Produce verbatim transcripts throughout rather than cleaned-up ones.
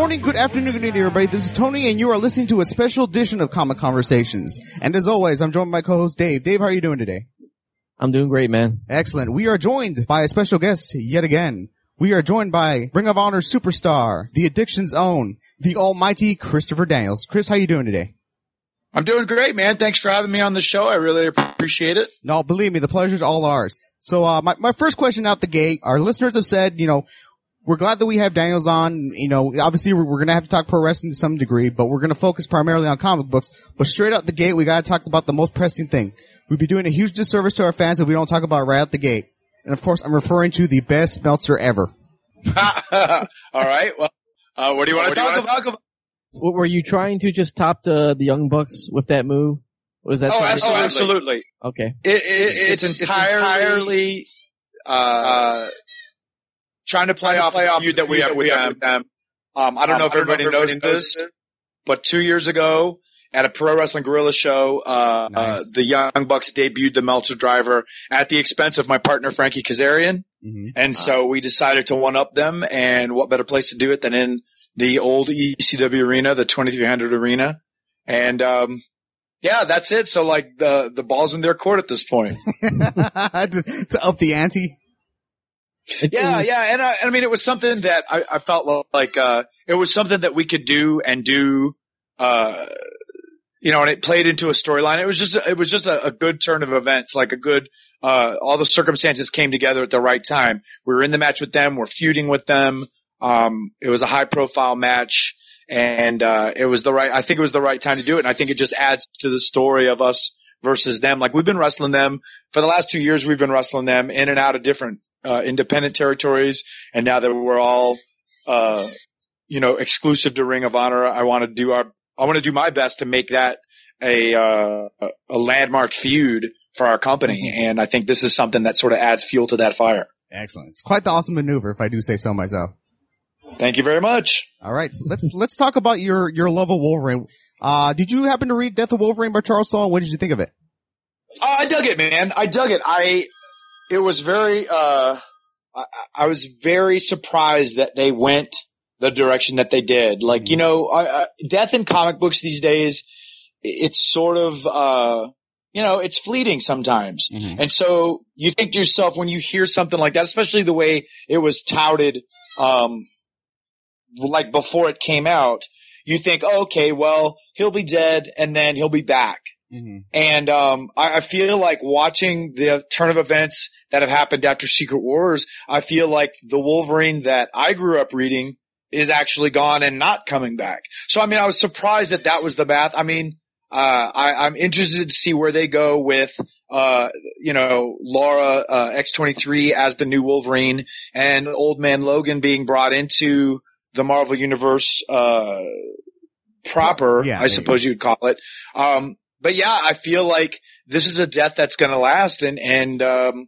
morning, good afternoon, good evening, everybody. This is Tony, and you are listening to a special edition of Comic Conversations. And as always, I'm joined by my co-host Dave. Dave, how are you doing today? I'm doing great, man. Excellent. We are joined by a special guest yet again. We are joined by Ring of Honor superstar, the Addiction's own, the almighty Christopher Daniels. Chris, how are you doing today? I'm doing great, man. Thanks for having me on the show. I really appreciate it. No, believe me, the pleasure's all ours. So, uh, my, my first question out the gate, our listeners have said, you know, we're glad that we have Daniels on. You know, obviously we're, we're going to have to talk pro wrestling to some degree, but we're going to focus primarily on comic books. But straight out the gate, we got to talk about the most pressing thing. We'd be doing a huge disservice to our fans if we don't talk about it right out the gate. And of course, I'm referring to the best Meltzer ever. All right. Well, uh, what do you want to talk about? about? Were you trying to just top the, the Young Bucks with that move? Was that oh, absolutely. oh, absolutely. Okay. It, it, it's, it's, it's entirely, uh, trying to play off the feud that we have with them. them. Um, I don't um, know if everybody, know if everybody knows this, but two years ago at a Pro Wrestling Guerrilla show, uh, nice. uh, the Young Bucks debuted the Meltzer Driver at the expense of my partner Frankie Kazarian. Mm-hmm. And wow. so we decided to one-up them, and what better place to do it than in the old E C W arena, the twenty-three hundred arena. And, um, yeah, that's it. So, like, the, the ball's in their court at this point. to, to up the ante? Yeah, yeah. And I, I mean, it was something that I, I felt like, uh, it was something that we could do and do, uh, you know, and it played into a storyline. It was just, it was just a, a good turn of events, like a good, uh, all the circumstances came together at the right time. We were in the match with them. We're feuding with them. Um, it was a high profile match, and, uh, it was the right, I think it was the right time to do it. And I think it just adds to the story of us versus them. Like, we've been wrestling them for the last two years. We've been wrestling them in and out of different, uh, independent territories. And now that we're all, uh, you know, exclusive to Ring of Honor, I want to do our, I want to do my best to make that a, uh, a landmark feud for our company. And I think this is something that sort of adds fuel to that fire. Excellent. It's quite the awesome maneuver, if I do say so myself. Thank you very much. All right. Let's, let's talk about your, your love of Wolverine. Uh, did you happen to read Death of Wolverine by Charles Soule? What did you think of it? Uh, I dug it, man. I dug it. I, it was very, uh, I, I was very surprised that they went the direction that they did. Like, you know, I, I, death in comic books these days, it's sort of, uh, you know, it's fleeting sometimes. Mm-hmm. And so you think to yourself when you hear something like that, especially the way it was touted, um, like before it came out, you think, oh, okay, well, he'll be dead and then he'll be back. Mm-hmm. And, um, I, I feel like watching the turn of events that have happened after Secret Wars, I feel like the Wolverine that I grew up reading is actually gone and not coming back. So, I mean, I was surprised that that was the math. I mean, uh, I, I'm interested to see where they go with, uh, you know, Laura, uh, X twenty-three as the new Wolverine, and Old Man Logan being brought into the Marvel Universe, uh, proper, yeah, I suppose you'd call it. Um, but yeah, I feel like this is a death that's going to last, and, and, um,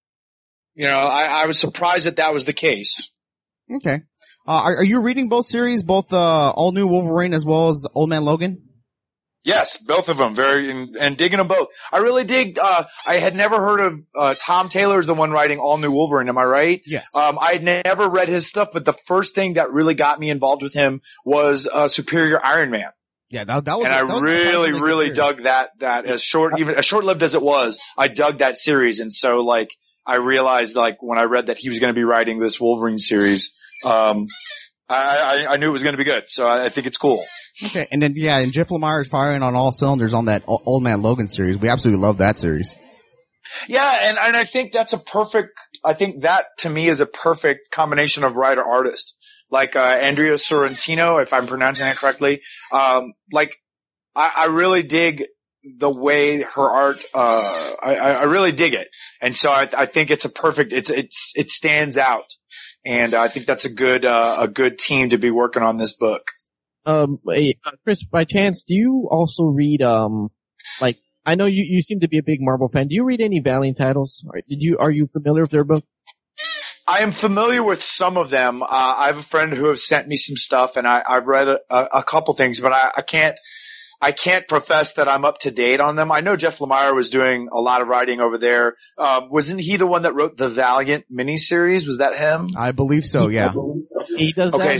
you know, I, I was surprised that that was the case. Okay. Uh, are, are you reading both series, both, uh, All New Wolverine as well as Old Man Logan? Yes, both of them. Very, and, and digging them both. I really dig, uh, I had never heard of, uh, Tom Taylor's the one writing All New Wolverine, am I right? Yes. Um, I had never read his stuff, but the first thing that really got me involved with him was, uh, Superior Iron Man. Yeah, that, that was, and that I was really, really dug that, that as short, even as short-lived as it was, I dug that series. And so, like, I realized, like, when I read that he was going to be writing this Wolverine series, um, I, I, I knew it was going to be good. So I, I think it's cool. Okay, and then, yeah, and Jeff Lemire is firing on all cylinders on that Old Man Logan series. We absolutely love that series. Yeah, and, and I think that's a perfect, I think that to me is a perfect combination of writer-artist. Like, uh, Andrea Sorrentino, if I'm pronouncing that correctly. Um, like, I, I really dig the way her art, uh, I, I really dig it. And so I, I think it's a perfect, it's, it's, it stands out. And I think that's a good, uh, a good team to be working on this book. Um, hey, Chris, by chance, do you also read, um, like, I know you, you seem to be a big Marvel fan. Do you read any Valiant titles? Or did you, are you familiar with their book? I am familiar with some of them. Uh, I have a friend who has sent me some stuff, and I, I've read a, a, a couple things, but I, I can't, I can't profess that I'm up to date on them. I know Jeff Lemire was doing a lot of writing over there. Uh, wasn't he the one that wrote the Valiant miniseries? Was that him? I believe so, yeah. He does that. Okay, so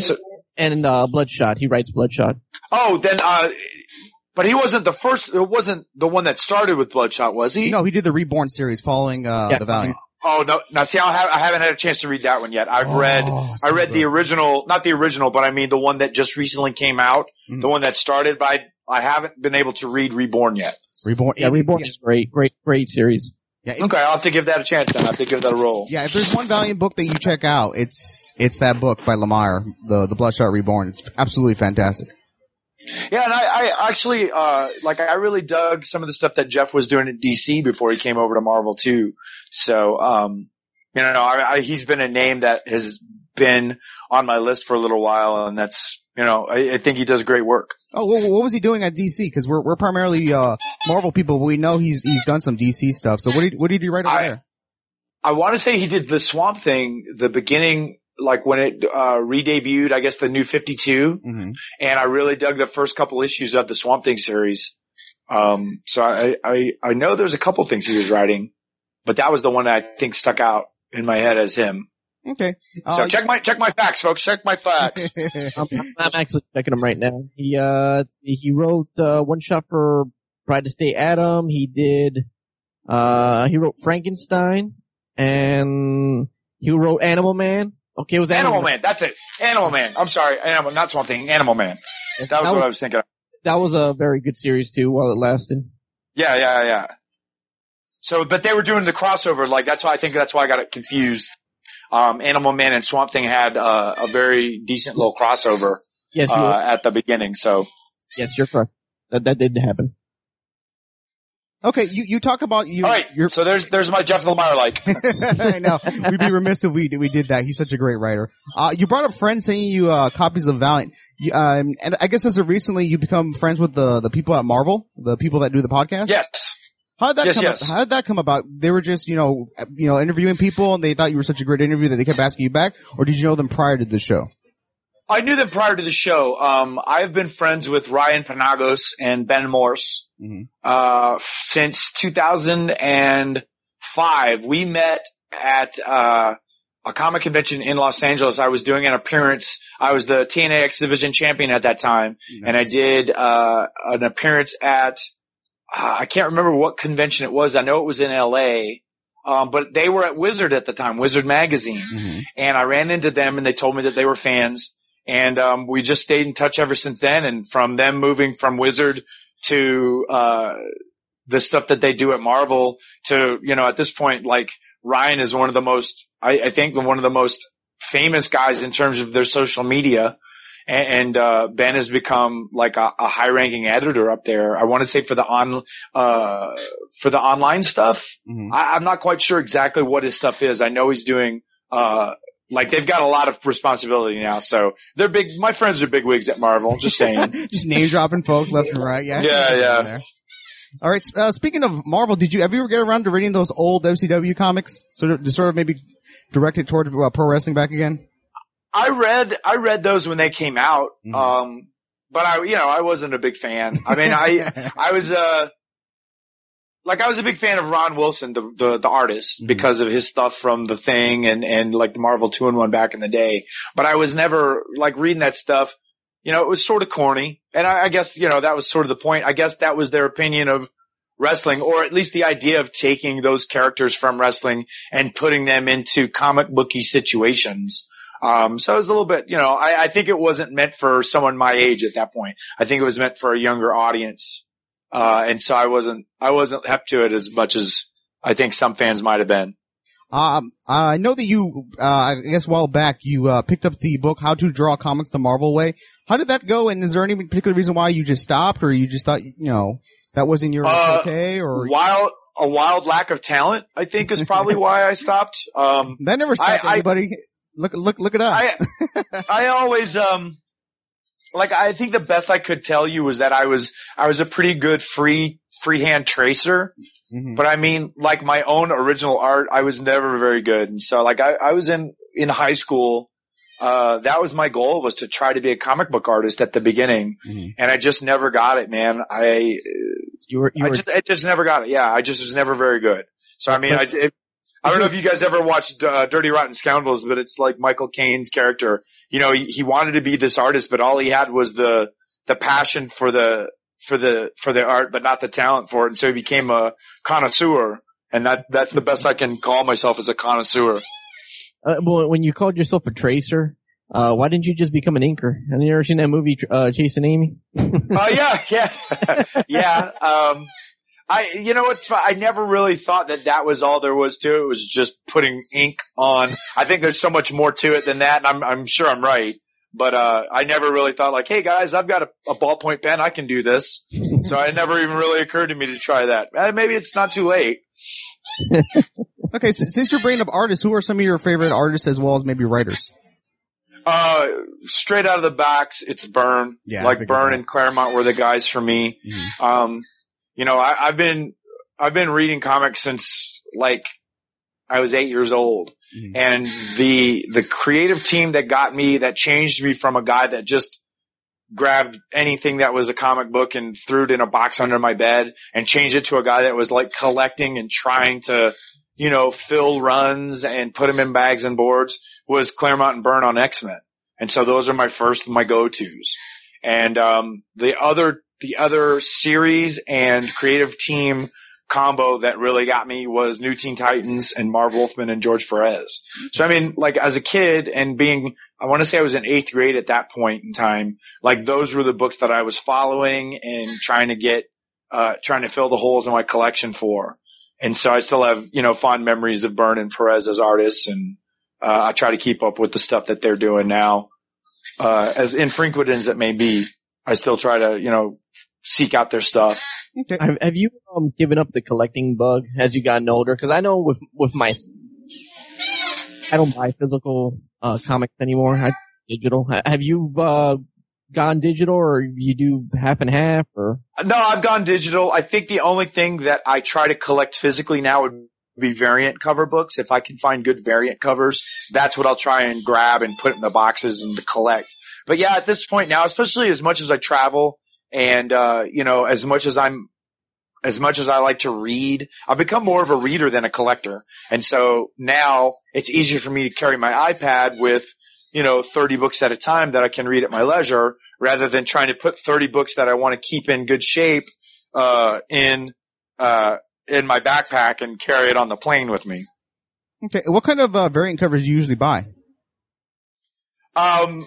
and uh, Bloodshot. He writes Bloodshot. Oh, then, uh, but he wasn't the first, it wasn't the one that started with Bloodshot, was he? No, he did the Reborn series following uh, Yeah. the Valiant. Oh, no, now see, I, have, I haven't had a chance to read that one yet. I've Oh, read, so I read good. the original, not the original, but I mean the one that just recently came out, Mhm. the one that started, but I, I haven't been able to read Reborn yet. Reborn. Yeah, Reborn is great, great, great series. Yeah, if, Okay, I'll have to give that a chance then. I'll have to give that a roll. yeah. If there's one Valiant book that you check out, it's it's that book by Lemire, the the Bloodshot Reborn. It's absolutely fantastic. Yeah, and I, I actually, uh, like, I really dug some of the stuff that Jeff was doing at D C before he came over to Marvel too. So, um, you know, I, I, he's been a name that has been on my list for a little while, and that's, you know, I, I think he does great work. Oh, what, what was he doing at D C? Because we're we're primarily uh, Marvel people, but we know he's he's done some D C stuff. So what did what did he write over I- there? I want to say he did the Swamp Thing, the beginning, like when it, uh, re-debuted, I guess the new fifty-two. Mm-hmm. And I really dug the first couple issues of the Swamp Thing series. Um, so I, I, I know there's a couple things he was writing, but that was the one that I think stuck out in my head as him. Okay. So Uh, check my, check my facts, folks. Check my facts. I'm, I'm actually checking him right now. He uh he wrote uh, one shot for Brightest Day Atom. He did uh he wrote Frankenstein, and he wrote Animal Man. Okay, it was Animal, Animal Man. That's it. Animal Man. I'm sorry. Animal, not Swamp Thing. Animal Man. That was what I was thinking of. That was a very good series too, while it lasted. Yeah, yeah, yeah. So, but they were doing the crossover. Like that's why I think that's why I got it confused. Um, Animal Man and Swamp Thing had uh, a very decent little crossover Yes, you uh, were, at the beginning. So, yes, you're correct. That that did happen. okay, you you talk about you. all right. Your, So there's there's my Jeff Lemire like. I know. We'd be remiss if we we did that. He's such a great writer. Uh, you brought up friends sending you uh, copies of Valiant. You, um, and I guess as of recently, you become friends with the the people at Marvel, the people that do the podcast. Yes. How did that Yes, come? yes. How did that come about? They were just you know you know interviewing people, and they thought you were such a great interview that they kept asking you back, or did you know them prior to the show? I knew them prior to the show. Um, I've been friends with Ryan Panagos and Ben Morse Mm-hmm. uh, since two thousand five. We met at uh, a comic convention in Los Angeles. I was doing an appearance. I was the T N A X Division champion at that time, and I did uh, an appearance at uh, I can't remember what convention it was. I know it was in L A. Um, but they were at Wizard at the time, Wizard Magazine, Mm-hmm. and I ran into them, and they told me that they were fans. And, um, we just stayed in touch ever since then. And from them moving from Wizard to, uh, the stuff that they do at Marvel to, you know, at this point, like Ryan is one of the most, I, I think one of the most famous guys in terms of their social media. And, and uh, Ben has become like a, a high ranking editor up there. I want to say for the on, uh, for the online stuff. Mm-hmm. I, I'm not quite sure exactly what his stuff is. I know he's doing, uh, like they've got a lot of responsibility now, so they're big. My friends are big wigs at Marvel. Just saying. Just name dropping folks left and right. Yeah. Yeah, yeah. There. All right. Uh, speaking of Marvel, did you ever get around to reading those old W C W comics? Sort of, to sort of maybe direct it toward uh, pro wrestling back again. I read, I read those when they came out. Mhm. Um, but I, you know, I wasn't a big fan. I mean, I, I was, uh, like I was a big fan of Ron Wilson, the, the, the artist, Mhm. because of his stuff from The Thing and, and like the Marvel two in one back in the day. But I was never, like reading that stuff, you know, it was sort of corny. And I, I guess, you know, that was sort of the point. I guess that was their opinion of wrestling, or at least the idea of taking those characters from wrestling and putting them into comic booky situations. Um, so it was a little bit, you know, I, I think it wasn't meant for someone my age at that point. I think it was meant for a younger audience. Uh, and so I wasn't, I wasn't hep to it as much as I think some fans might have been. Um, I know that you, uh, I guess a while back, you, uh, picked up the book, How to Draw Comics the Marvel Way. How did that go? And is there any particular reason why you just stopped, or you just thought, you know, that wasn't your Uh, forte, or? Wild, a wild lack of talent, I think is probably why I stopped. Um, That never stopped I- I- anybody. Look, look, look it up. I, I always, um, like, I think the best I could tell you was that I was, I was a pretty good free, freehand tracer. Mhm. But I mean, like my own original art, I was never very good. And so like I, I was in, in high school. Uh, that was my goal, was to try to be a comic book artist at the beginning. Mhm. And I just never got it, man. I, You were you I were just, I just never got it. Yeah. I just was never very good. So I mean, I, it, I don't know if you guys ever watched uh, Dirty Rotten Scoundrels, but it's like Michael Caine's character. You know, he, he wanted to be this artist, but all he had was the the passion for the for the for the art, but not the talent for it. And so he became a connoisseur, and that that's the best I can call myself, as a connoisseur. Uh, well, when you called yourself a tracer, uh, why didn't you just become an inker? Have you ever seen that movie, uh, Chasing Amy? Oh, uh, yeah, yeah, yeah. Um, I, you know what? I never really thought that that was all there was to it. It was just putting ink on. I think there's so much more to it than that, and I'm, I'm sure I'm right. But, uh, I never really thought like, hey guys, I've got a, a ballpoint pen. I can do this. So it never even really occurred to me to try that. Uh, maybe it's not too late. Okay, so, since you're bringing up artists, who are some of your favorite artists as well as maybe writers? Uh, straight out of the backs, it's Byrne. Yeah, like Byrne and Claremont were the guys for me. Mm-hmm. Um, you know, I, I've been, I've been reading comics since like I was eight years old. Mm-hmm. And the, the creative team that got me, that changed me from a guy that just grabbed anything that was a comic book and threw it in a box under my bed, and changed it to a guy that was like collecting and trying to, you know, fill runs and put them in bags and boards, was Claremont and Byrne on X-Men. And so those are my first, my go-tos. And, um, the other, the other series and creative team combo that really got me was New Teen Titans and Marv Wolfman and George Perez. So I mean, like as a kid and being, I want to say I was in eighth grade at that point in time, like those were the books that I was following and trying to get, uh, trying to fill the holes in my collection for. And so I still have, you know, fond memories of Byrne and Perez as artists, and, uh, I try to keep up with the stuff that they're doing now. Uh, as infrequent as it may be, I still try to, you know, seek out their stuff. Okay. Have, have you um, given up the collecting bug as you gotten older? Because I know with with my, I don't buy physical uh, comics anymore. I digital. Have you uh, gone digital, or you do half and half? Or no, I've gone digital. I think the only thing that I try to collect physically now would be variant cover books. If I can find good variant covers, that's what I'll try and grab and put in the boxes and to collect. But yeah, at this point now, especially as much as I travel. And, uh, you know, as much as I'm, as much as I like to read, I've become more of a reader than a collector. And so now it's easier for me to carry my iPad with, you know, thirty books at a time that I can read at my leisure, rather than trying to put thirty books that I want to keep in good shape, uh, in, uh, in my backpack and carry it on the plane with me. Okay. What kind of, uh, variant covers do you usually buy? Um,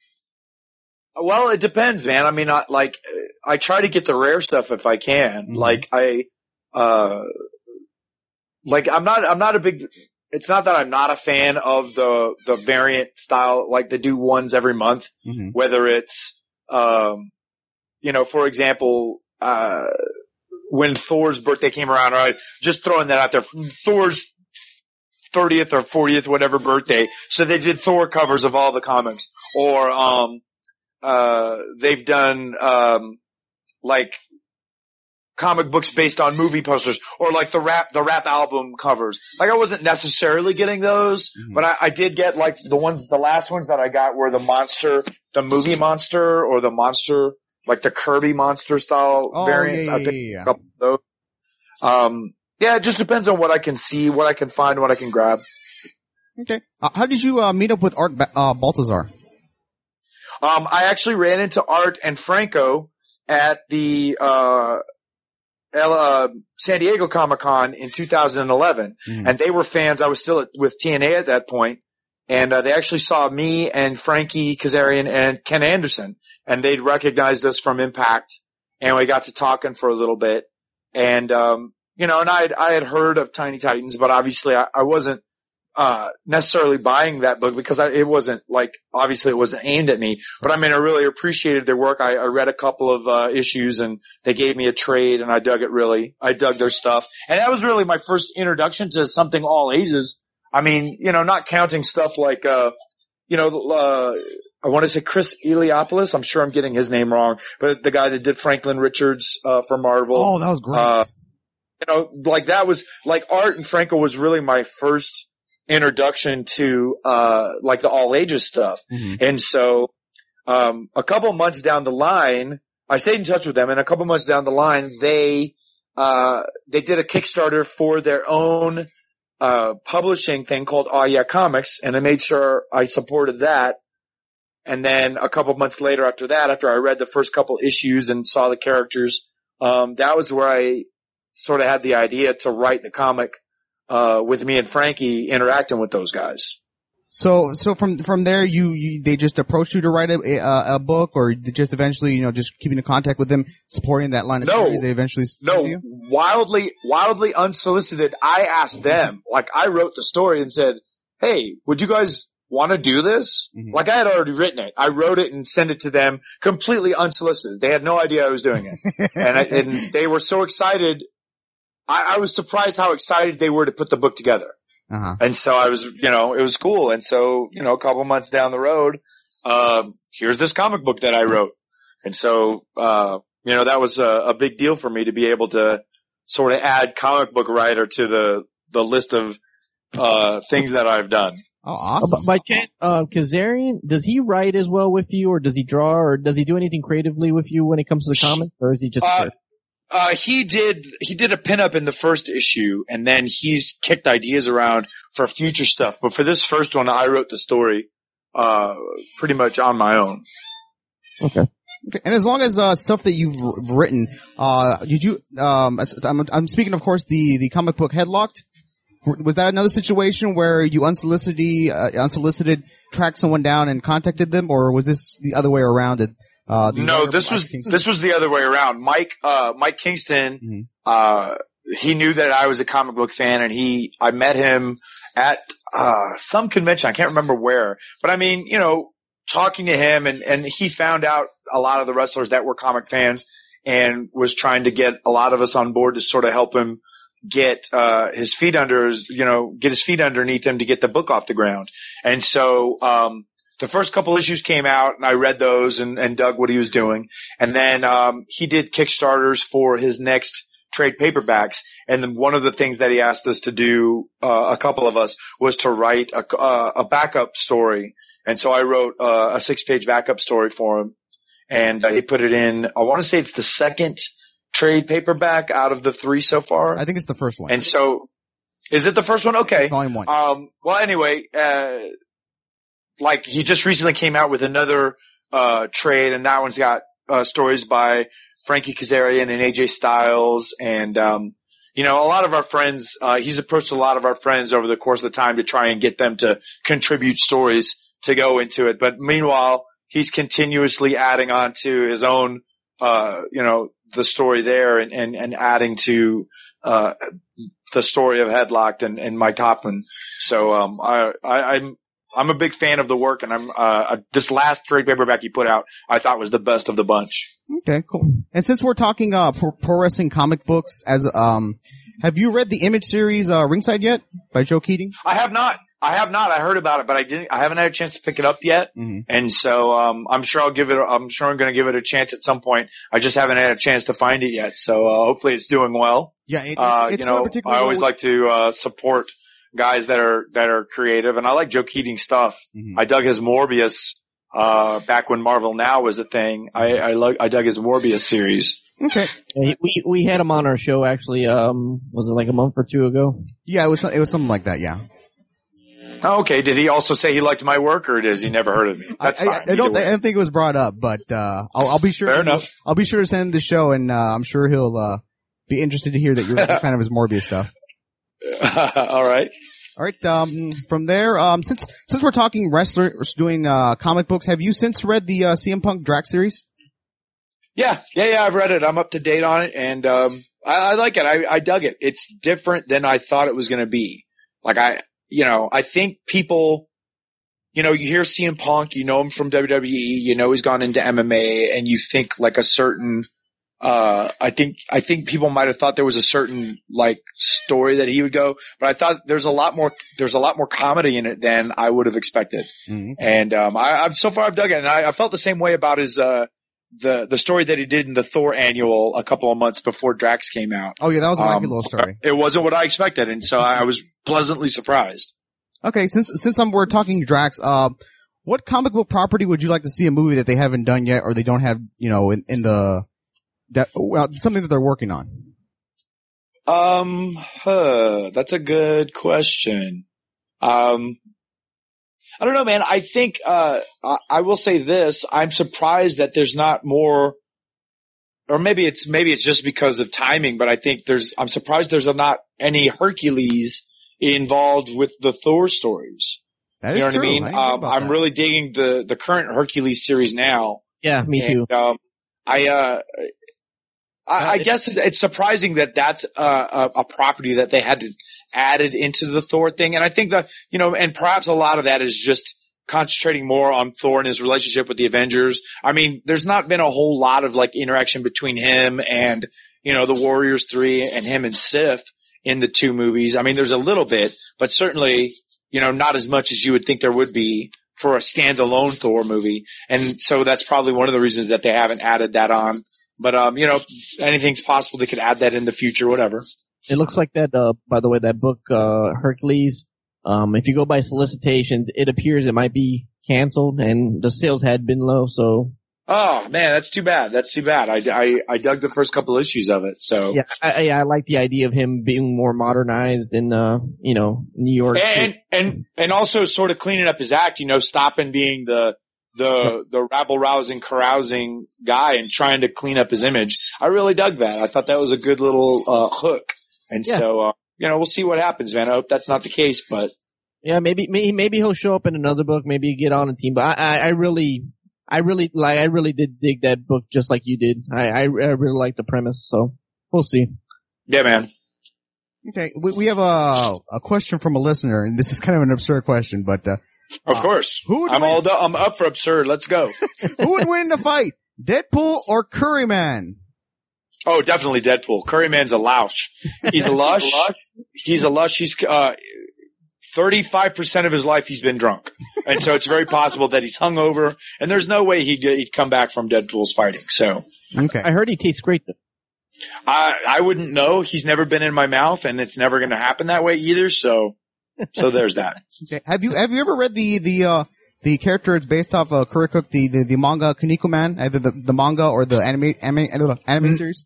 Well, it depends, man. I mean, I, like, I try to get the rare stuff if I can. Mm-hmm. Like, I, uh, like, I'm not, I'm not a big, it's not that I'm not a fan of the, the variant style, like they do ones every month, mm-hmm. whether it's, um, you know, for example, uh, when Thor's birthday came around, right, just throwing that out there, Thor's thirtieth or fortieth, whatever birthday. So they did Thor covers of all the comics, or, um, Uh, they've done, um, like comic books based on movie posters, or like the rap, the rap album covers. Like I wasn't necessarily getting those, mm-hmm. but I, I did get like the ones, the last ones that I got were the monster, the movie monster, or the monster, like the Kirby monster style oh, variants. Yeah, I yeah, picked yeah. a couple of those. Um, yeah, it just depends on what I can see, what I can find, what I can grab. Okay. Uh, how did you, uh, meet up with Art, ba- uh, Baltazar? Um, I actually ran into Art and Franco at the, uh, L, uh, San Diego Comic-Con in two thousand eleven. Mm. And they were fans. I was still at, with T N A at that point. And, uh, they actually saw me and Frankie Kazarian and Ken Anderson. And they'd recognized us from Impact. And we got to talking for a little bit. And, um, you know, and I had, I had heard of Tiny Titans, but obviously I, I wasn't, uh, necessarily buying that book because I, it wasn't like, obviously it wasn't aimed at me, but I mean, I really appreciated their work. I, I read a couple of, uh, issues and they gave me a trade and I dug it really. I dug their stuff. And that was really my first introduction to something all ages. I mean, you know, not counting stuff like, uh, you know, uh, I want to say Chris Eliopoulos. I'm sure I'm getting his name wrong, but the guy that did Franklin Richards, uh, for Marvel. Oh, that was great. Uh, you know, like that was, like Art and Franco was really my first introduction to, uh, like the all ages stuff. Mm-hmm. And so, um, a couple months down the line, I stayed in touch with them, and a couple months down the line, they, uh, they did a Kickstarter for their own, uh, publishing thing called Oh Yeah Comics, and I made sure I supported that. And then a couple months later after that, after I read the first couple issues and saw the characters, um, that was where I sort of had the idea to write the comic, uh, with me and Frankie interacting with those guys. So, so from, from there, you, you, they just approached you to write a, a, a book, or just eventually, you know, just keeping in contact with them, supporting that line of no, series, they eventually No, you? wildly, wildly unsolicited. I asked them, like I wrote the story and said, hey, would you guys want to do this? Mm-hmm. Like I had already written it. I wrote it and sent it to them completely unsolicited. They had no idea I was doing it. and, I, and they were so excited. I, I was surprised how excited they were to put the book together. Uh-huh. And so I was, you know, it was cool. And so, you know, a couple months down the road, um, here's this comic book that I wrote. And so, uh, you know, that was a, a big deal for me to be able to sort of add comic book writer to the, the list of, uh, things that I've done. Oh, awesome. Uh, by chance, uh, Kazarian, does he write as well with you, or does he draw, or does he do anything creatively with you when it comes to the comics, or is he just? Uh, Uh, he did, he did a pinup in the first issue, and then he's kicked ideas around for future stuff. But for this first one, I wrote the story, uh, pretty much on my own. Okay. Okay. And as long as, uh, stuff that you've r- written, uh, did you, um, I'm, I'm speaking, of course, the, the comic book Headlocked. Was that another situation where you unsolicited, uh, unsolicited tracked someone down and contacted them, or was this the other way around? It, Uh, no, this was, this was the other way around. Mike, uh, Mike Kingston, mm-hmm. uh, he knew that I was a comic book fan, and he, I met him at, uh, some convention. I can't remember where, but I mean, you know, talking to him, and, and he found out a lot of the wrestlers that were comic fans and was trying to get a lot of us on board to sort of help him get, uh, his feet under his, you know, get his feet underneath him to get the book off the ground. And so, um, the first couple issues came out, and I read those and, and dug what he was doing. And then um he did Kickstarters for his next trade paperbacks. And then one of the things that he asked us to do, uh, a couple of us, was to write a, uh, a backup story. And so I wrote uh, a six-page backup story for him, and uh, he put it in. I want to say it's the second trade paperback out of the three so far. I think it's the first one. And so, is it the first one? Okay. It's volume one. Um. Well, anyway. Uh, Like, he just recently came out with another, uh, trade, and that one's got, uh, stories by Frankie Kazarian and A J Styles, and, um, you know, a lot of our friends, uh, he's approached a lot of our friends over the course of the time to try and get them to contribute stories to go into it. But meanwhile, he's continuously adding on to his own, uh, you know, the story there, and, and, and adding to, uh, the story of Headlocked and, and Mike Topman. So, um, I, I, I'm, I'm a big fan of the work, and I'm, uh, this last trade paperback he put out, I thought was the best of the bunch. Okay, cool. And since we're talking, uh, pro, pro wrestling comic books, as, um, have you read the Image series, uh, Ringside yet? By Joe Keating? I have not. I have not. I heard about it, but I didn't, I haven't had a chance to pick it up yet. Mm-hmm. And so, um, I'm sure I'll give it, I'm sure I'm going to give it a chance at some point. I just haven't had a chance to find it yet. So, uh, hopefully it's doing well. Yeah, it, it's, uh, it's you know, I always like to, uh, support guys that are, that are creative, and I like Joe Keating stuff. Mm-hmm. I dug his Morbius, uh, back when Marvel Now was a thing. I, I like, I dug his Morbius series. Okay. Yeah, we, we had him on our show actually, um, was it like a month or two ago? Yeah, it was, it was something like that, yeah. Oh, okay. Did he also say he liked my work, or does he never heard of me? That's I, fine. I, I don't, th- I don't think it was brought up, but, uh, I'll, I'll be sure. Fair enough. I'll be sure to send him the show, and, uh, I'm sure he'll, uh, be interested to hear that you're a fan of his Morbius stuff. All right. All right. Um, from there, um, since since we're talking wrestlers doing uh comic books, have you since read the uh, C M Punk Drax series? Yeah, yeah, yeah. I've read it. I'm up to date on it, and um, I, I like it. I, I dug it. It's different than I thought it was going to be. Like I, you know, I think people, you know, you hear C M Punk, you know him from W W E, you know he's gone into M M A, and you think like a certain. Uh, I think, I think people might have thought there was a certain, like, story that he would go, but I thought there's a lot more, there's a lot more comedy in it than I would have expected. Mm-hmm. And, um, I, I've, so far I've dug it, and I, I felt the same way about his, uh, the, the story that he did in the Thor annual a couple of months before Drax came out. Oh yeah, that was a wacky um, little story. It wasn't what I expected, and so I was pleasantly surprised. Okay, since, since I'm, we're talking Drax, uh, what comic book property would you like to see a movie that they haven't done yet, or they don't have, you know, in, in the, That, well, something that they're working on? Um, huh, that's a good question. Um, I don't know, man. I think, uh, I, I will say this. I'm surprised that there's not more, or maybe it's, maybe it's just because of timing, but I think there's, I'm surprised there's not any Hercules involved with the Thor stories. That You know is what true. I mean? I didn't think Um, about I'm that. really digging the, the current Hercules series now. Yeah, me too. And, um, I, uh, I, Uh, I it- guess it, it's surprising that that's uh, a, a property that they had to added into the Thor thing. And I think that, you know, and perhaps a lot of that is just concentrating more on Thor and his relationship with the Avengers. I mean, there's not been a whole lot of like interaction between him and, you know, the Warriors three and him and Sif in the two movies. I mean, there's a little bit, but certainly, you know, not as much as you would think there would be for a standalone Thor movie. And so that's probably one of the reasons that they haven't added that on. But, um, you know, anything's possible. They could add that in the future, whatever. It looks like that, uh, by the way, that book, uh, Hercules, um, if you go by solicitations, it appears it might be canceled and the sales had been low, so. Oh, man, that's too bad. That's too bad. I, I, I dug the first couple issues of it, so. Yeah, I, I, I like the idea of him being more modernized in, uh, you know, New York. And, and, and also sort of cleaning up his act, you know, stopping being the, the, the rabble-rousing, carousing guy and trying to clean up his image. I really dug that. I thought that was a good little, uh, hook. And Yeah. so, uh, you know, we'll see what happens, man. I hope that's not the case, but. Yeah, maybe, maybe, maybe he'll show up in another book, maybe get on a team, but I, I, I really, I really, like, I really did dig that book just like you did. I, I, I really like the premise, so we'll see. Yeah, man. Okay, we, we have a a question from a listener, and this is kind of an absurd question, but uh, Of Uh, course. who would I'm win? all, do- I'm up for absurd. Let's go. who would win the fight, Deadpool or Curryman? Oh, definitely Deadpool. Curryman's a louch. He's a lush. He's a lush. He's, uh, thirty-five percent of his life he's been drunk. And so it's very possible that he's hungover, and there's no way he'd, he'd come back from Deadpool's fighting. So Okay, I heard he tastes great though. I, I wouldn't know. He's never been in my mouth, and it's never going to happen that way either. So, so there's that. okay. Have you have you ever read the the uh the character it's based off uh, Curry Cook, the, the the manga Kuniko Man, either the the manga or the anime anime anime, anime Mm. series?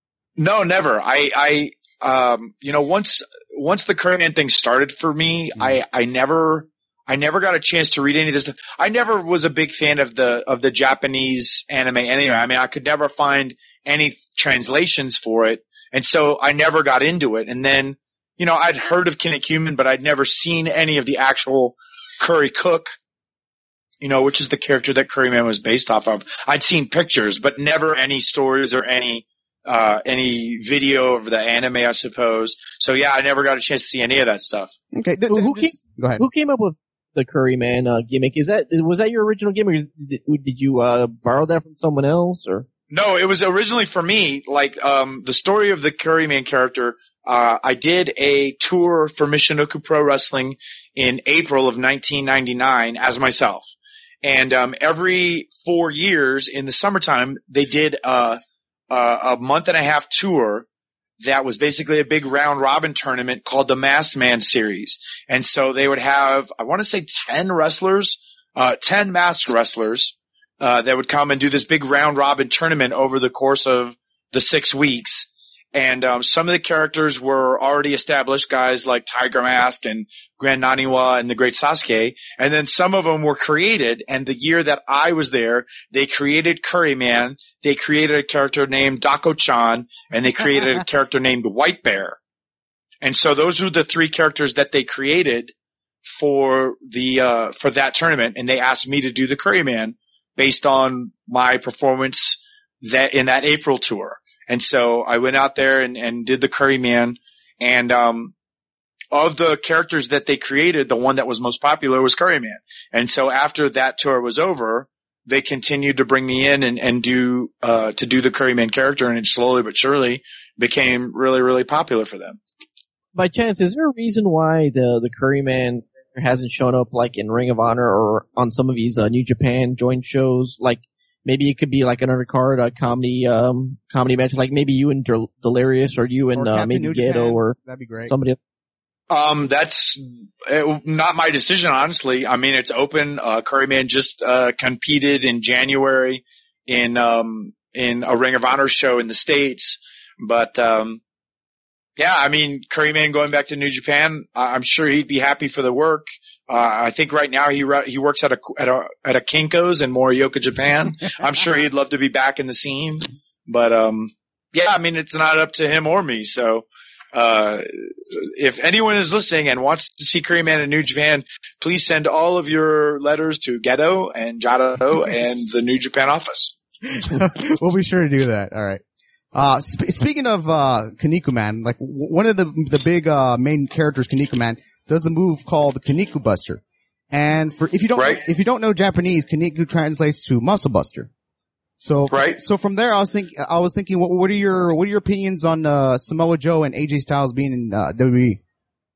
No, never. I, I, um, you know, once, once the Curryman thing started for me, Mm. I, I never, I never got a chance to read any of this stuff. I never was a big fan of the, of the Japanese anime anyway. I mean, I could never find any translations for it. And so I never got into it. And then, you know, I'd heard of Kinnikuman, but I'd never seen any of the actual Curry Cook, you know, which is the character that Curryman was based off of. I'd seen pictures, but never any stories or any, uh, any video of the anime, I suppose. So yeah, I never got a chance to see any of that stuff. Okay, th- Who- th- who just- go ahead. Who came up with the Curryman, uh, gimmick? Is that, was that your original gimmick? Or did, did you, uh, borrow that from someone else or? No, it was originally for me, like, um, the story of the Curryman character. Uh, I did a tour for Michinoku Pro Wrestling in April of nineteen ninety-nine as myself. And, um, every four years in the summertime, they did, uh, a, a month and a half tour that was basically a big round robin tournament called the Masked Man Series. And so they would have, I want to say ten wrestlers, uh, ten masked wrestlers, uh, that would come and do this big round robin tournament over the course of the six weeks. And, um, some of the characters were already established, guys like Tiger Mask and Grand Naniwa and the Great Sasuke. And then some of them were created. And the year that I was there, they created Curryman. They created a character named Dako-chan, and they created a character named White Bear. And so those were the three characters that they created for the, uh, for that tournament. And they asked me to do the Curryman based on my performance that in that April tour. And so I went out there and, and did the Curryman. And, um, of the characters that they created, the one that was most popular was Curryman. And so after that tour was over, they continued to bring me in and, and do, uh, to do the Curryman character, and it slowly but surely became really, really popular for them. By chance, is there a reason why the, the Curryman hasn't shown up like in Ring of Honor or on some of these, uh, New Japan joint shows? Like, maybe it could be like an undercard, a comedy, um, comedy match, like maybe you and Del- Delirious or you and, Or uh, Captain maybe New Gedo Japan. or That'd be great. somebody else. Um, that's uh, not my decision, honestly. I mean, it's open. Uh, Curryman just, uh, competed in January in, um, in a Ring of Honor show in the States. But, um, Yeah, I mean, Curryman going back to New Japan, I'm sure he'd be happy for the work. Uh, I think right now he he works at a at a at a Kinko's in Morioka, Japan. I'm sure he'd love to be back in the scene, but um, yeah, I mean, it's not up to him or me. So, uh, if anyone is listening and wants to see Curryman in New Japan, please send all of your letters to Gedo and Jado and the New Japan office. We'll be sure to do that. All right. Uh, sp- speaking of, uh, Kinnikuman, like, w- one of the, the big, uh, main characters, Kinnikuman, does the move called the Kinniku Buster. And for, if you don't, right. if you don't know Japanese, Kinniku translates to muscle buster. So, right. so from there, I was thinking, I was thinking, what, what are your, what are your opinions on, uh, Samoa Joe and A J Styles being in, uh, W W E?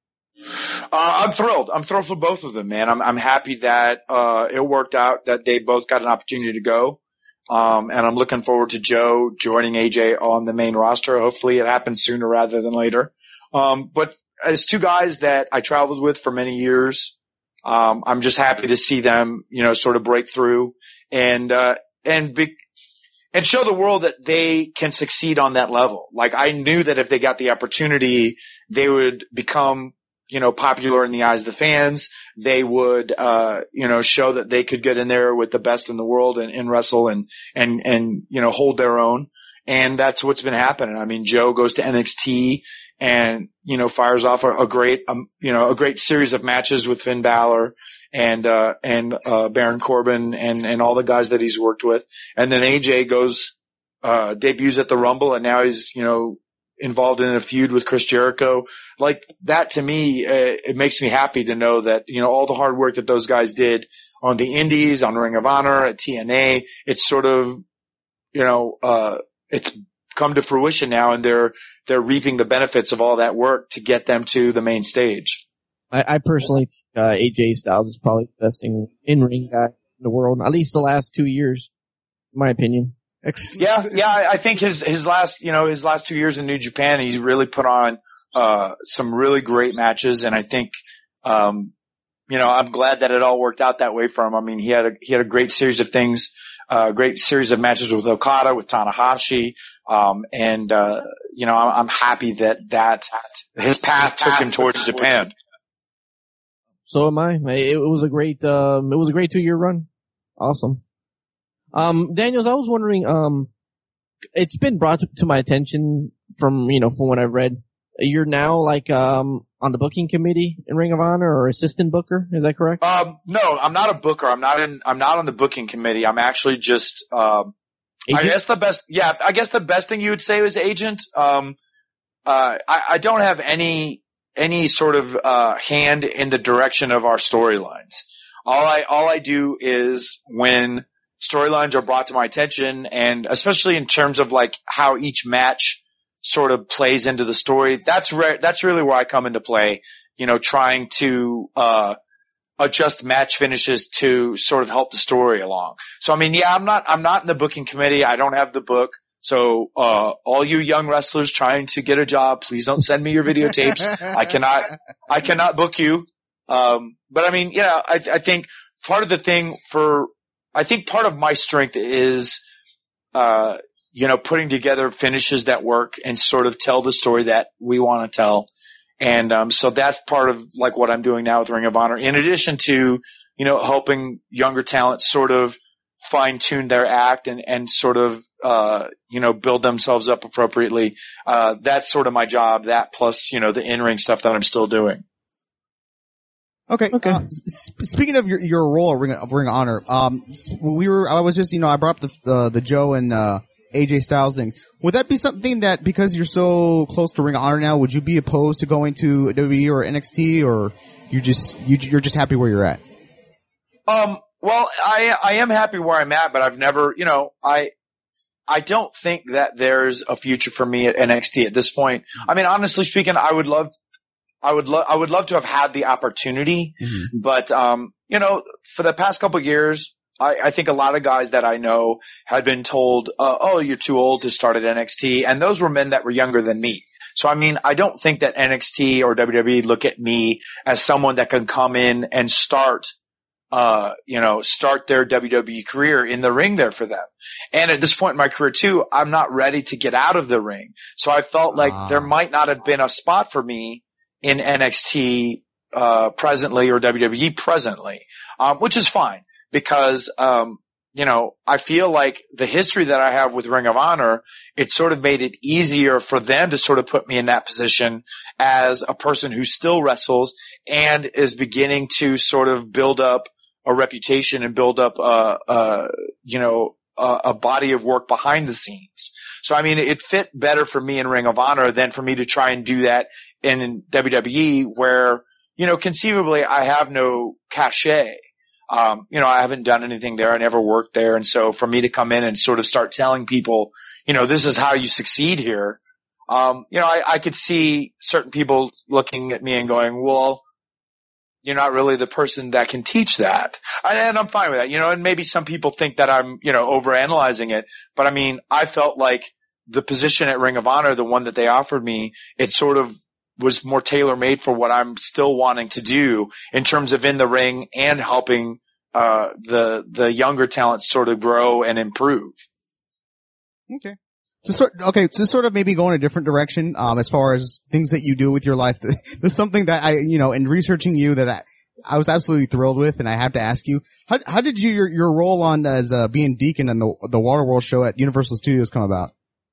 Uh, I'm thrilled. I'm thrilled for both of them, man. I'm, I'm happy that, uh, it worked out, that they both got an opportunity to go. Um, and I'm looking forward to Joe joining A J on the main roster. Hopefully it happens sooner rather than later. Um, but as two guys that I traveled with for many years, um, I'm just happy to see them, you know, sort of break through and, uh, and be, and show the world that they can succeed on that level. Like, I knew that if they got the opportunity, they would become, you know, popular in the eyes of the fans. They would, uh, you know, show that they could get in there with the best in the world and, and wrestle and, and, and, you know, hold their own. And that's what's been happening. I mean, Joe goes to N X T and, you know, fires off a, a great, um, you know, a great series of matches with Finn Balor and, uh, and, uh, Baron Corbin and, and all the guys that he's worked with. And then A J goes, uh, debuts at the Rumble and now he's, you know, involved in a feud with Chris Jericho. Like, that to me, uh, it makes me happy to know that, you know, all the hard work that those guys did on the Indies, on Ring of Honor, at T N A, it's sort of, you know, uh, it's come to fruition now and they're, they're reaping the benefits of all that work to get them to the main stage. I, I personally, uh, A J Styles is probably the best in-ring guy in the world, at least the last two years, in my opinion. Yeah, yeah, I think his, his last, you know, his last two years in New Japan, he's really put on, uh, some really great matches. And I think, um, you know, I'm glad that it all worked out that way for him. I mean, he had a, he had a great series of things, uh, great series of matches with Okada, with Tanahashi. Um, and, uh, you know, I'm, I'm happy that that, his path took him towards Japan. So am I. It was a great, um, it was a great two year run. Awesome. Um, Daniels, I was wondering, um, it's been brought to, to my attention from, you know, from what I've read. You're now like, um, on the booking committee in Ring of Honor or assistant booker. Is that correct? Um, no, I'm not a booker. I'm not in, I'm not on the booking committee. I'm actually just, um, agent? I guess the best, yeah, I guess the best thing you would say was agent. Um, uh, I, I don't have any, any sort of, uh, hand in the direction of our storylines. All I, all I do is when storylines are brought to my attention, and especially in terms of like how each match sort of plays into the story, that's re- that's really where I come into play, you know, trying to uh adjust match finishes to sort of help the story along. So I mean, yeah, I'm not I'm not in the booking committee. I don't have the book. So uh all you young wrestlers trying to get a job, please don't send me your videotapes. I cannot I cannot book you. Um but I mean, yeah, I I think part of the thing for I think part of my strength is, uh, you know, putting together finishes that work and sort of tell the story that we want to tell. And, um, so that's part of like what I'm doing now with Ring of Honor. In addition to, you know, helping younger talent sort of fine tune their act and, and sort of, uh, you know, build themselves up appropriately. Uh, that's sort of my job, that plus, you know, the in-ring stuff that I'm still doing. Okay. Okay. Uh, sp- speaking of your your role at Ring of, Ring of Honor, um, we were I was just you know I brought up the uh, the Joe and uh, A J Styles thing. Would that be something that because you're so close to Ring of Honor now, would you be opposed to going to W W E or N X T, or you just you you're just happy where you're at? Um. Well, I I am happy where I'm at, but I've never you know I. I don't think that there's a future for me at N X T at this point. I mean, honestly speaking, I would love I would love, I would love to have had the opportunity, mm-hmm. but, um, you know, for the past couple of years, I, I think a lot of guys that I know had been told, uh, oh, you're too old to start at N X T. And those were men that were younger than me. So, I mean, I don't think that N X T or W W E look at me as someone that can come in and start, uh, you know, start their W W E career in the ring there for them. And at this point in my career too, I'm not ready to get out of the ring. So I felt like Ah. there might not have been a spot for me in N X T, uh, presently or W W E presently, um, which is fine because, um, you know, I feel like the history that I have with Ring of Honor, it sort of made it easier for them to sort of put me in that position as a person who still wrestles and is beginning to sort of build up a reputation and build up a, a you know, a, a body of work behind the scenes. So, I mean, it fit better for me in Ring of Honor than for me to try and do that in W W E where, you know, conceivably I have no cachet. Um, you know, I haven't done anything there. I never worked there. And so for me to come in and sort of start telling people, you know, this is how you succeed here. Um, you know, I, I could see certain people looking at me and going, well, you're not really the person that can teach that. And, and I'm fine with that, you know, and maybe some people think that I'm, you know, overanalyzing it. But I mean, I felt like the position at Ring of Honor, the one that they offered me, it sort of was more tailor-made for what I'm still wanting to do in terms of in the ring and helping uh the the younger talents sort of grow and improve. Okay. So sort okay, so sort of maybe go in a different direction um as far as things that you do with your life. There's something that I, you know, in researching you that I I was absolutely thrilled with, and I have to ask you, how how did you your your role on as uh, being Deacon in the the Waterworld show at Universal Studios come about?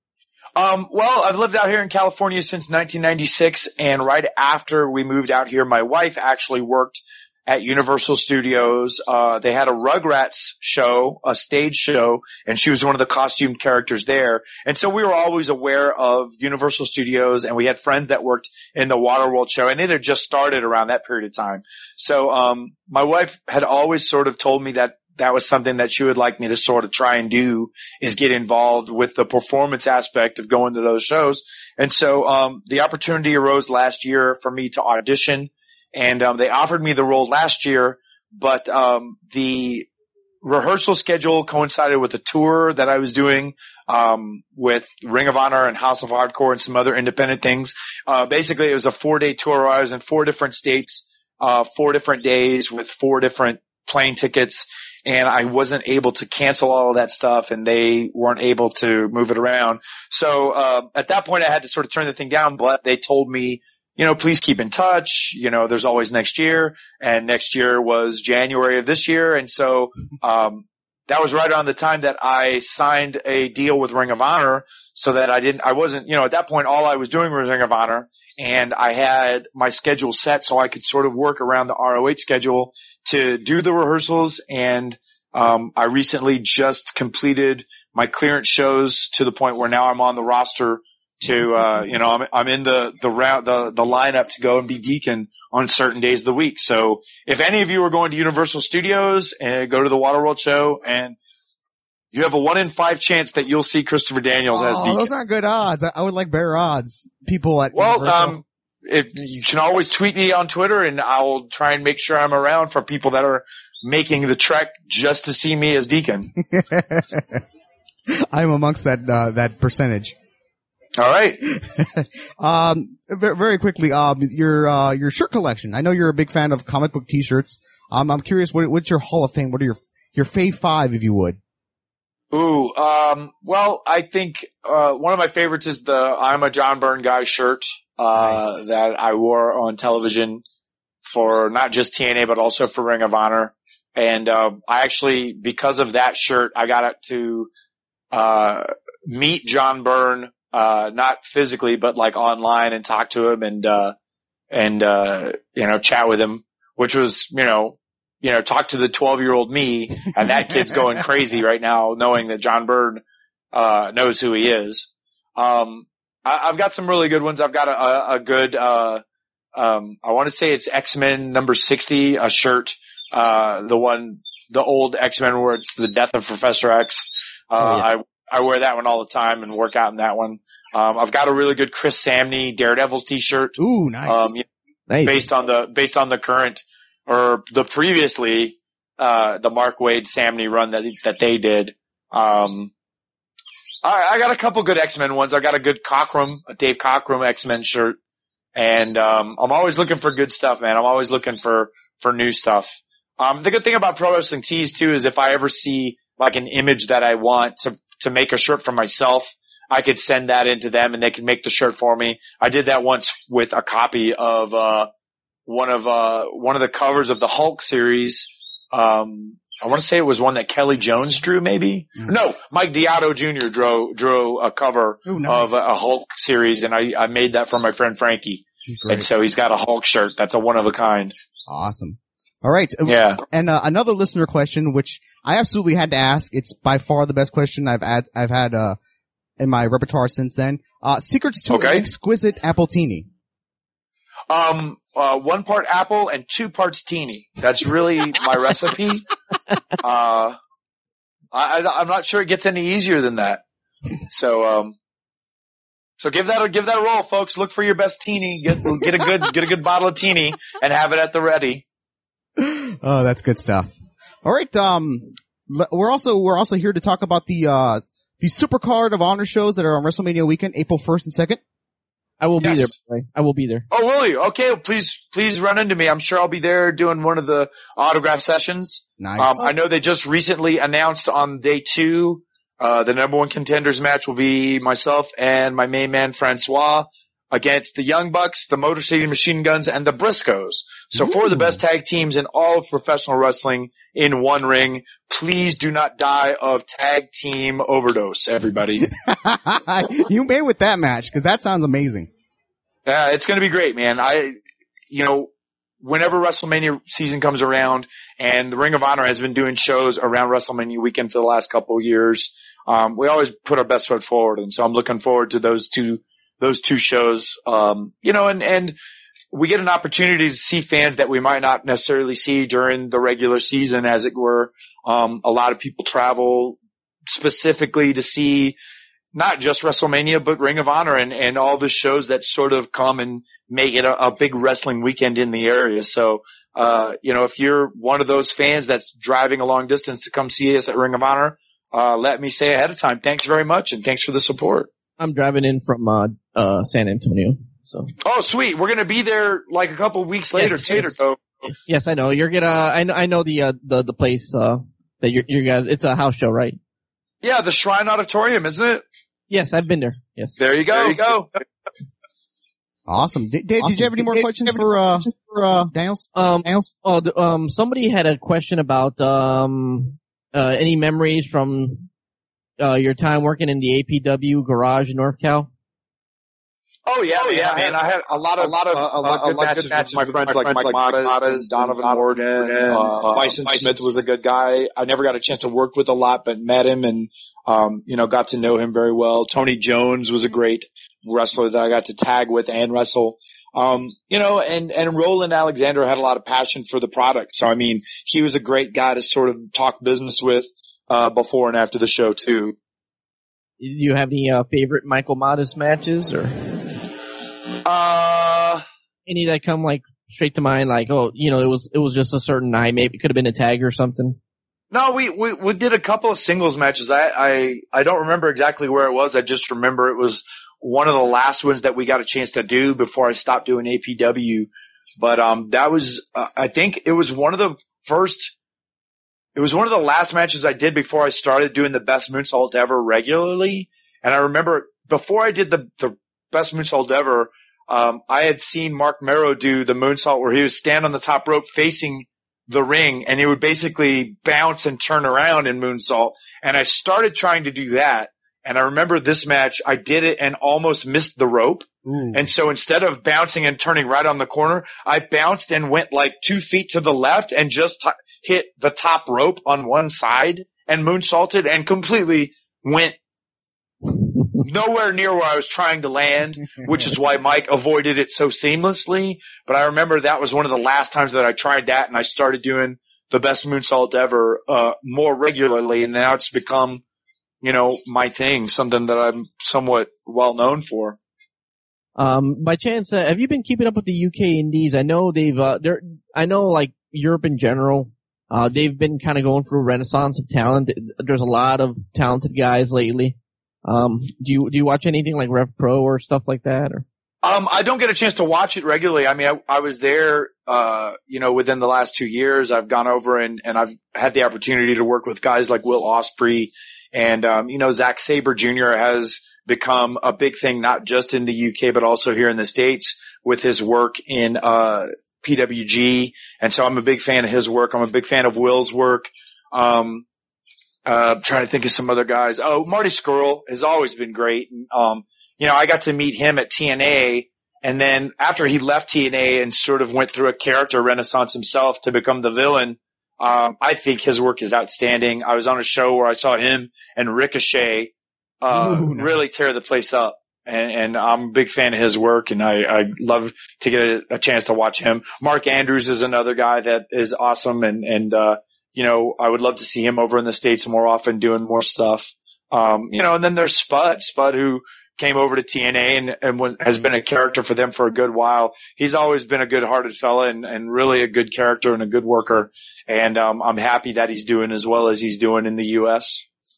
Um, well, I've lived out here in California since nineteen ninety-six, and right after we moved out here, my wife actually worked at Universal Studios. Uh, they had a Rugrats show, a stage show, and she was one of the costumed characters there. And so we were always aware of Universal Studios, and we had friends that worked in the Waterworld show, and it had just started around that period of time. So, um, my wife had always sort of told me that that was something that she would like me to sort of try and do, is get involved with the performance aspect of going to those shows. And so, um, the opportunity arose last year for me to audition, and, um, they offered me the role last year, but, um, the rehearsal schedule coincided with a tour that I was doing, um, with Ring of Honor and House of Hardcore and some other independent things. Uh, basically it was a four day tour where I was in four different states, uh, four different days with four different plane tickets. And I wasn't able to cancel all of that stuff, and they weren't able to move it around. So, uh, at that point I had to sort of turn the thing down, but they told me, you know, please keep in touch. You know, there's always next year, and next year was January of this year. And so, um, that was right around the time that I signed a deal with Ring of Honor, so that I didn't, I wasn't, you know, at that point all I was doing was Ring of Honor, and I had my schedule set so I could sort of work around the R O H schedule to do the rehearsals. And, um, I recently just completed my clearance shows to the point where now I'm on the roster to, uh, you know, I'm, I'm in the, the round, the, the lineup to go and be Deacon on certain days of the week. So if any of you are going to Universal Studios and go to the Waterworld show, and you have a one in five chance that you'll see Christopher Daniels oh, as Deacon. Those aren't good odds. I, I would like better odds. People at Well, Universal. um, if you can always tweet me on Twitter, and I'll try and make sure I'm around for people that are making the trek just to see me as Deacon. I'm amongst that uh, that percentage. All right. um, very, very quickly, um, your uh, your shirt collection. I know you're a big fan of comic book T-shirts. Um, I'm curious, what, what's your Hall of Fame? What are your your fave five, if you would? Ooh, um, well, I think uh, one of my favorites is the "I'm a John Byrne Guy" shirt uh, nice. that I wore on television for not just T N A but also for Ring of Honor. And uh, I actually, because of that shirt, I got to uh, meet John Byrne. Uh, not physically, but like online, and talk to him and, uh, and, uh, you know, chat with him, which was, you know, you know, talk to the twelve year old me, and that kid's going crazy right now knowing that John Byrne, uh, knows who he is. Um, I, I've got some really good ones. I've got a, a, a good, uh, um, I want to say it's X-Men number sixty, a shirt, uh, the one, the old X-Men where it's the death of Professor X. Uh, oh, yeah. I, I wear that one all the time and work out in that one. Um, I've got a really good Chris Samney Daredevil t-shirt. Ooh, nice. Um, nice. Based on the, based on the current or the previously, uh, the Mark Waid Samney run that, that they did. Um, I, I got a couple good X-Men ones. I got a good Cockrum, a Dave Cockrum X-Men shirt. And, um, I'm always looking for good stuff, man. I'm always looking for, for new stuff. Um, the good thing about Pro Wrestling Tees too is if I ever see like an image that I want to to make a shirt for myself, I could send that into them and they can make the shirt for me. I did that once with a copy of uh one of uh one of the covers of the Hulk series. Um, I want to say it was one that Kelly Jones drew, maybe. Mm. No, Mike Diotto Junior drew drew a cover Ooh, nice. of a, a Hulk series, and I I made that for my friend Frankie. And so he's got a Hulk shirt. That's a one of a kind. Awesome. All right. Yeah. And uh, another listener question, which I absolutely had to ask. It's by far the best question I've had, I've had, uh, in my repertoire since then. Uh, secrets to okay. an exquisite appletini. Um, uh, one part apple and two parts teeny. That's really my recipe. Uh, I, I'm not sure it gets any easier than that. So, um, so give that a, give that a roll, folks. Look for your best teeny. Get, get a good, get a good bottle of teeny and have it at the ready. Oh, that's good stuff. All right. Um, we're also, we're also here to talk about the, uh, the Supercard of Honor shows that are on WrestleMania weekend, April first and second. I will yes. be there. I will be there. Oh, will you? Okay. Well, please, please run into me. I'm sure I'll be there doing one of the autograph sessions. Nice. Um, I know they just recently announced on day two, uh, the number one contenders match will be myself and my main man, Francois, against the Young Bucks, the Motor City Machine Guns, and the Briscoes. So Ooh. for the best tag teams in all of professional wrestling in one ring, please do not die of tag team overdose, everybody. You made with that match, because that sounds amazing. Yeah, uh, it's going to be great, man. I, you know, whenever WrestleMania season comes around, and the Ring of Honor has been doing shows around WrestleMania weekend for the last couple of years, um, we always put our best foot forward, and so I'm looking forward to those two those two shows, um, you know, and, and we get an opportunity to see fans that we might not necessarily see during the regular season, as it were. Um, a lot of people travel specifically to see not just WrestleMania, but Ring of Honor and, and all the shows that sort of come and make it a, a big wrestling weekend in the area. So, uh, you know, if you're one of those fans that's driving a long distance to come see us at Ring of Honor, uh, let me say ahead of time, thanks very much and thanks for the support. I'm driving in from, uh, uh, San Antonio, so. Oh, sweet. We're gonna be there like a couple of weeks later, yes, too. Yes. So. yes, I know. You're gonna, I know, I know the, uh, the, the place, uh, that you you guys, it's a house show, right? Yeah, the Shrine Auditorium, isn't it? Yes, I've been there. Yes. There you go. There you go. Awesome. Dave, Dave awesome. Did you have any more Dave, questions for, uh, for, uh, Daniels? Um, Daniels? Oh, the, um, somebody had a question about, um, uh, any memories from, uh, your time working in the A P W garage in North Cal? Oh yeah, oh, yeah, man. I had a lot of, a lot of, uh, a lot of good matches, matches with my friends like Mike Modest, Donovan Morgan, uh, Bison Smith was a good guy. I never got a chance to work with a lot, but met him and, um, you know, got to know him very well. Tony Jones was a great wrestler that I got to tag with and wrestle. Um, you know, and, and Roland Alexander had a lot of passion for the product. So, I mean, he was a great guy to sort of talk business with, uh, before and after the show too. Do you have any, uh, favorite Michael Modest matches or? Uh, any that come like straight to mind, like, oh, you know, it was, it was just a certain night, maybe it could have been a tag or something? No, we, we, we did a couple of singles matches. I, I, I don't remember exactly where it was. I just remember it was one of the last ones that we got a chance to do before I stopped doing A P W. But, um, that was, uh, I think it was one of the first, it was one of the last matches I did before I started doing the best moonsault ever regularly. And I remember before I did the, the best moonsault ever, um, I had seen Mark Merrow do the moonsault where he would stand on the top rope facing the ring and he would basically bounce and turn around in moonsault. And I started trying to do that. And I remember this match, I did it and almost missed the rope. Ooh. And so instead of bouncing and turning right on the corner, I bounced and went like two feet to the left and just t- hit the top rope on one side and moonsaulted and completely went nowhere near where I was trying to land, which is why Mike avoided it so seamlessly. But I remember that was one of the last times that I tried that and I started doing the best moonsault ever, uh, more regularly. And now it's become, you know, my thing, something that I'm somewhat well known for. Um, by chance, uh, have you been keeping up with the U K Indies? I know they've, uh, they're, I know like Europe in general, uh, they've been kind of going through a renaissance of talent. There's a lot of talented guys lately. Um, do you, do you watch anything like Rev Pro or stuff like that or? Um, I don't get a chance to watch it regularly. I mean, I, I was there, uh, you know, within the last two years. I've gone over and, and I've had the opportunity to work with guys like Will Ospreay and, um, you know, Zack Sabre Junior has become a big thing, not just in the U K, but also here in the States with his work in, uh, P W G. And so I'm a big fan of his work. I'm a big fan of Will's work. Um, uh, I'm trying to think of some other guys. Oh, Marty Scurll has always been great. And, um, you know, I got to meet him at T N A, and then after he left T N A and sort of went through a character renaissance himself to become the villain, um, I think his work is outstanding. I was on a show where I saw him and Ricochet uh Ooh, nice. really tear the place up, and, and I'm a big fan of his work, and I, I love to get a, a chance to watch him. Mark Andrews is another guy that is awesome, and, and uh, you know, I would love to see him over in the States more often doing more stuff. Um, you know, and then there's Spud, Spud who came over to T N A and, and was, has been a character for them for a good while. He's always been a good-hearted fella and, and really a good character and a good worker. And um, I'm happy that he's doing as well as he's doing in the U S.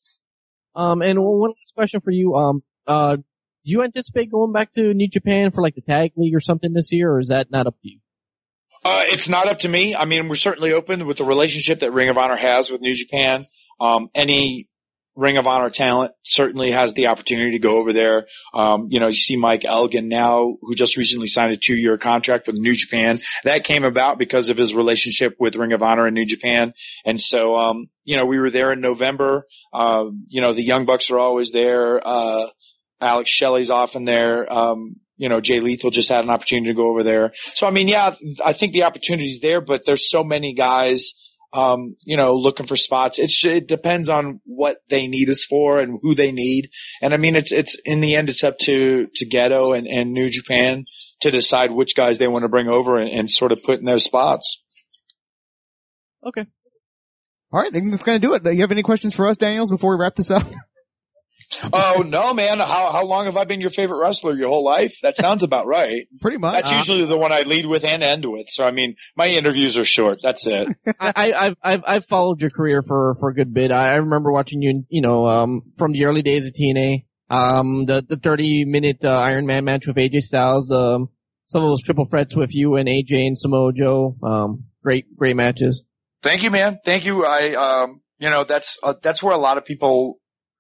Um, and one last question for you. Um, uh, do you anticipate going back to New Japan for like the tag league or something this year, or is that not up to you? Uh, it's not up to me. I mean, we're certainly open with the relationship that Ring of Honor has with New Japan. Um, any Ring of Honor talent certainly has the opportunity to go over there. Um, you know, you see Mike Elgin now, who just recently signed a two-year contract with New Japan. That came about because of his relationship with Ring of Honor and New Japan. And so, um, you know, we were there in November. Um, you know, the Young Bucks are always there. Uh, Alex Shelley's often there. Um, you know, Jay Lethal just had an opportunity to go over there. So, I mean, yeah, I think the opportunity's there, but there's so many guys Um, you know, looking for spots. It's, it depends on what they need us for and who they need. And I mean, it's, it's, in the end, it's up to, to Gedo and, and New Japan to decide which guys they want to bring over and, and sort of put in those spots. Okay. All right. I think that's going to do it. Do you have any questions for us, Daniels, before we wrap this up? Oh, no, man. How, how long have I been your favorite wrestler? Your whole life? That sounds about right. Pretty much. That's uh, usually the one I lead with and end with. So, I mean, my interviews are short. That's it. I, I've, I've, I've followed your career for, for a good bit. I remember watching you, you know, um, from the early days of T N A, um, the, the thirty minute, uh, Iron Man match with A J Styles, um, some of those triple threats with you and A J and Samoa Joe, um, great, great matches. Thank you, man. Thank you. I, um, you know, that's, uh, that's where a lot of people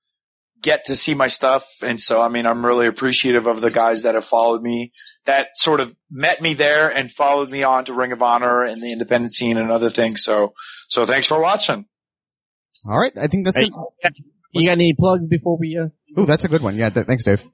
get to see my stuff. And so, I mean, I'm really appreciative of the guys that have followed me, that sort of met me there and followed me on to Ring of Honor and the independent scene and other things. So, so thanks for watching. All right. I think that's hey, good. You got any plugs before we, uh? Ooh, that's a good one. Yeah. Th- thanks, Dave.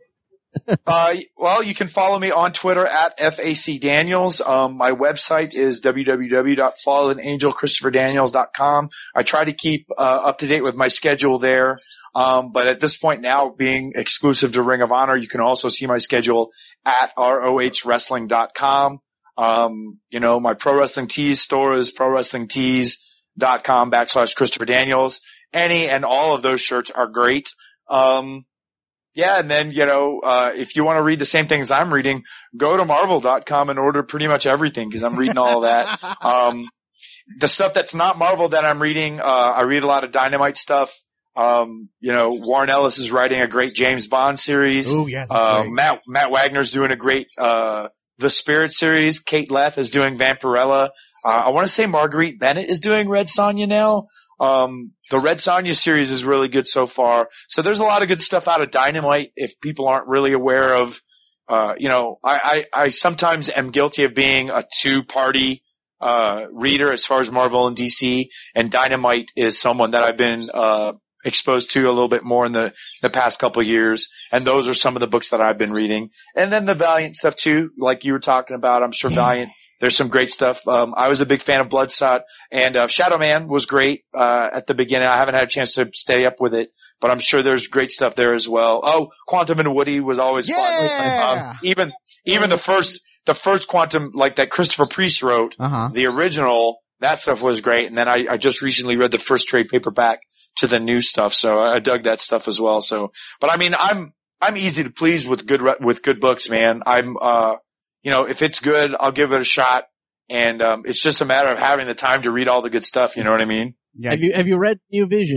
uh, well, you can follow me on Twitter at F A C Daniels. Um, my website is w w w dot fallen angel christopher daniels dot com. I try to keep, uh, up to date with my schedule there. Um, but at this point now, being exclusive to Ring of Honor, you can also see my schedule at R O H wrestling dot com. Um, you know, my Pro Wrestling Tees store is pro wrestling tees dot com backslash Christopher Daniels. Any and all of those shirts are great. Um, yeah, and then, you know, uh, if you want to read the same things I'm reading, go to marvel dot com and order pretty much everything because I'm reading all of that. Um, the stuff that's not Marvel that I'm reading, uh, I read a lot of Dynamite stuff. Um, you know, Warren Ellis is writing a great James Bond series. Oh, yes. Uh, Matt, Matt Wagner's doing a great, uh, The Spirit series. Kate Leth is doing Vampirella. Uh, I want to say Marguerite Bennett is doing Red Sonja now. Um, the Red Sonja series is really good so far. So there's a lot of good stuff out of Dynamite if people aren't really aware of, uh, you know, I, I, I sometimes am guilty of being a two-party, uh, reader as far as Marvel and D C, and Dynamite is someone that I've been, uh, exposed to a little bit more in the, the past couple of years. And those are some of the books that I've been reading. And then the Valiant stuff too, like you were talking about. I'm sure Valiant, there's some great stuff. Um, I was a big fan of Bloodshot, and, uh, Shadow Man was great, uh, at the beginning. I haven't had a chance to stay up with it, but I'm sure there's great stuff there as well. Oh, Quantum and Woody was always yeah! fun. Um, even, even the first, the first Quantum, like that Christopher Priest wrote, uh-huh. the original, that stuff was great. And then I, I just recently read the first trade paperback to the new stuff. So I dug that stuff as well. So, but I mean, I'm, I'm easy to please with good, with good books, man. I'm, uh, you know, if it's good, I'll give it a shot. And, um, it's just a matter of having the time to read all the good stuff. You know what I mean? Yeah. Have you, have you read New Vision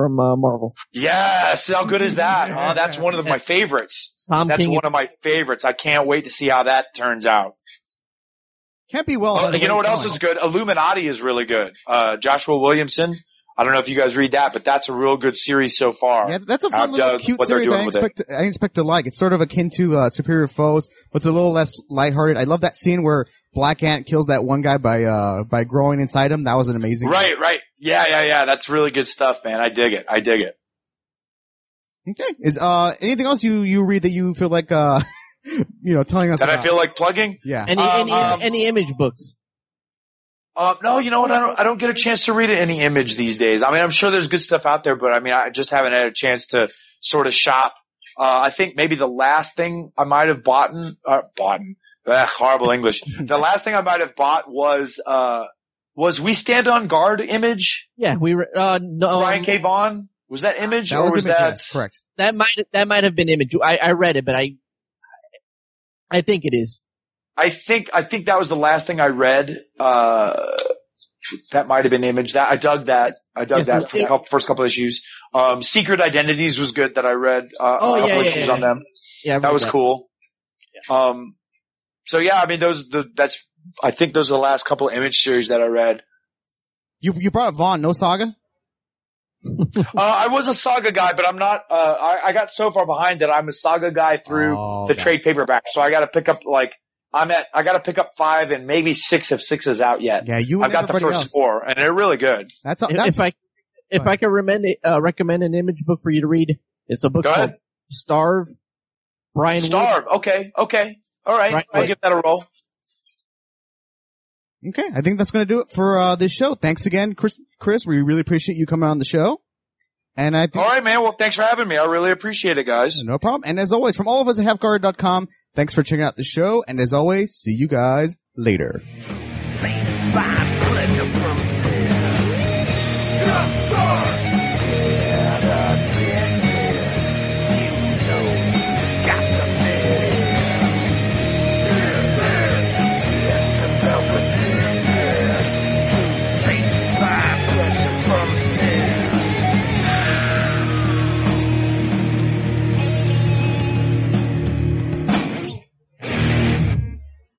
from uh, Marvel. Yes, how good is that? Huh? That's one of my favorites. Tom That's King one of my favorites. I can't wait to see how that turns out. Can't be well. Oh, you know what else is good? Illuminati is really good. Uh, Joshua Williamson. I don't know if you guys read that, but that's a real good series so far. Yeah, that's a fun I've little dug cute what they're series. I doing didn't with expect. To, I didn't expect to like. It's sort of akin to uh, Superior Foes, but it's a little less lighthearted. I love that scene where Black Ant kills that one guy by uh by growing inside him. That was an amazing. Right, right. Yeah, yeah, yeah. That's really good stuff, man. I dig it. I dig it. Okay. Is uh anything else you you read that you feel like uh you know telling us That about? I feel like plugging? Yeah. Any Um, any um, any image books? Uh, no, you know what? I don't, I don't get a chance to read any image these days. I mean, I'm sure there's good stuff out there, but I mean, I just haven't had a chance to sort of shop. Uh, I think maybe the last thing I might have bought, uh, bought, ugh, horrible English. The last thing I might have bought was, uh, was We Stand on Guard image? Yeah, we were, uh, no. Brian K. Vaughan? Was that image That or was, was image, that? yes, correct. That might, that might have been image. I, I read it, but I, I think it is. I think, I think that was the last thing I read. Uh, that might have been image. That I dug that. I dug Yes, that for the it- couple, first couple issues. Um, Secret Identities was good that I read. Uh, Oh, a couple yeah, yeah, issues yeah. on them. Yeah, I That read was cool. Um, so yeah, I mean, those, the, that's, I think those are the last couple image series that I read. You you brought up Vaughn, no Saga? uh, I was a Saga guy, but I'm not, uh, I, I got so far behind that I'm a Saga guy through Oh, the okay. trade paperback. So I gotta pick up like, I'm at, I gotta pick up five and maybe six if six is out yet. Yeah, you. I've And got the everybody first else. four and they're really good. That's If, that's if I, if I could recommend, uh, recommend an image book for you to read, it's a book Go called ahead. Starve. Brian Wood. Starve. Okay. Okay. All right. Right, I'll right. give that a roll. okay. I think that's going to do it for uh this show. Thanks again, Chris. Chris, we really appreciate you coming on the show. And I think All right, man. Well, thanks for having me. I really appreciate it, guys. no problem. And as always, from all of us at half guard dot com, thanks for checking out the show. And as always, see you guys later.